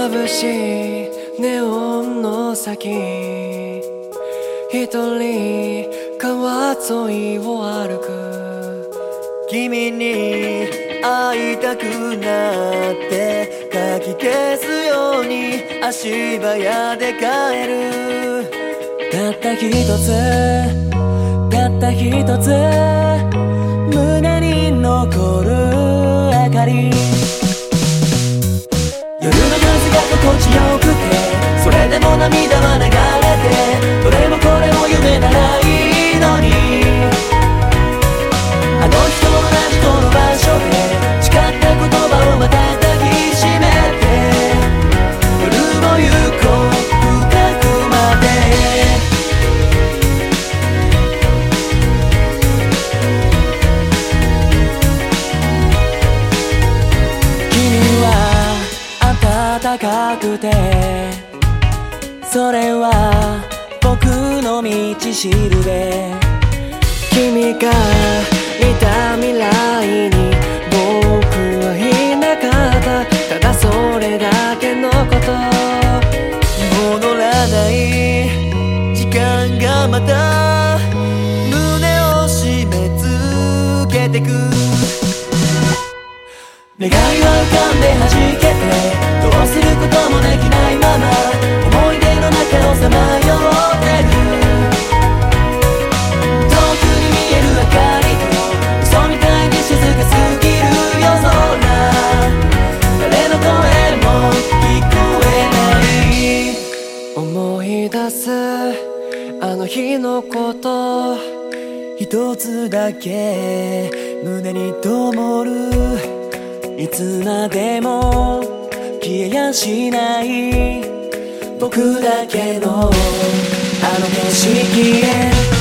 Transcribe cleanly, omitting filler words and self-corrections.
眩しいネオンの先、一人川沿いを歩く。 君に会いたくなってかき消すように足早で帰る。 たった一つ、たった一つ胸に残る明かり。 夜の風が心地よくて、それでも涙は流れて、どれもこれも夢ならいいのに。あの日と同じこの場所で誓った言葉をまた抱きしめて、夜も行こう深くまで。 君は暖かくて、それは僕の道しるべ。君がいた未来に僕はいなかった。ただそれだけのこと。 戻らない時間がまた胸を締め付けてく。願いは浮かんで弾けて、どうすることもできないまま思い出の中をさまよってる。遠くに見える明かりと嘘みたいに静かすぎる夜空。誰の声も聞こえない。 思い出すあの日のこと、 一つだけ胸に灯る。 いつまでも消えやしない僕だけのあの景色へ。